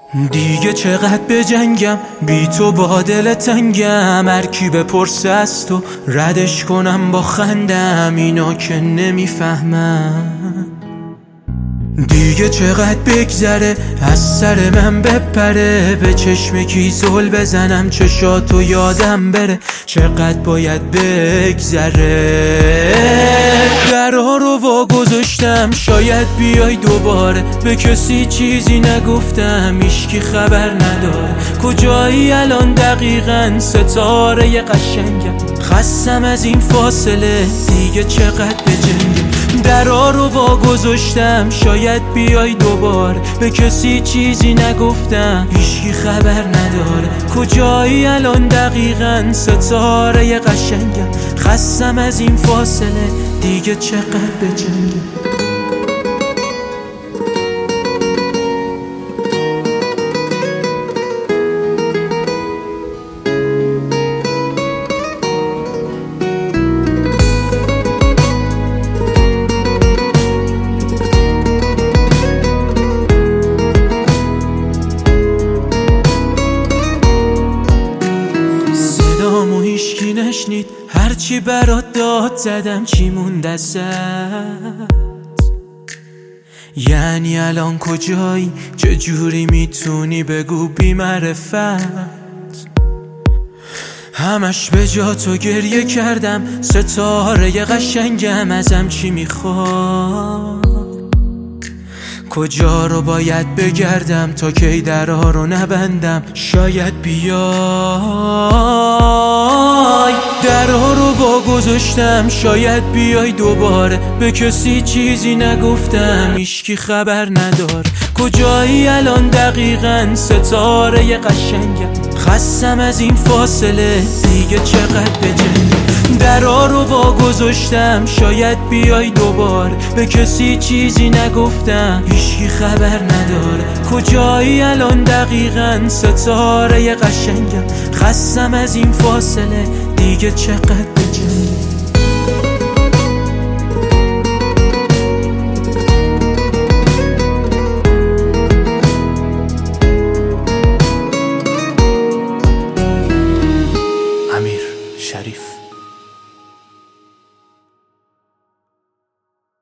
دیگه چقدر بجنگم بی تو با دل تنگم، هر کی بپرسه از تو ردش کنم با خندم، اینا که نمیفهمم. دیگه چقدر بگذره از سر من بپره، به چشم کی زل بزنم چشاتو یادم بره، چقدر باید بگذره. درها رو وا گذاشتم شاید بیای دوباره، به کسی چیزی نگفتم هیچکی خبر نداره. کجایی الان دقیقاً ستاره قشنگم، خستم از این فاصله دیگه چقدر بجنگم. درها رو وا گذاشتم شاید بیای دوباره، به کسی چیزی نگفتم هیچکی خبر نداره. کجایی الان دقیقاً ستاره قشنگم، خستم از این فاصله دیگه چقدر بجنگم. صدامو هیچکی نشنید، هرچی برات داد زدم چی موند ازت؟ یعنی الان کجایی؟ چجوری میتونی بگو بی معرفت؟ همش به جا تو گریه کردم، ستاره قشنگم ازم چی میخواد؟ کجا رو باید بگردم تا کی درها رو نبندم؟ شاید بیای. درها رو وا گذاشتم شاید بیای دوباره، به کسی چیزی نگفتم هیچکی خبر نداره. کجایی الان دقیقاً ستاره قشنگم، خستم از این فاصله دیگه چقدر بجنگم. درها رو وا گذاشتم شاید بیای دوباره، به کسی چیزی نگفتم هیچکی خبر نداره. کجایی الان دقیقاً ستاره قشنگم، خستم از این فاصله دیگه چقدر بجنگم.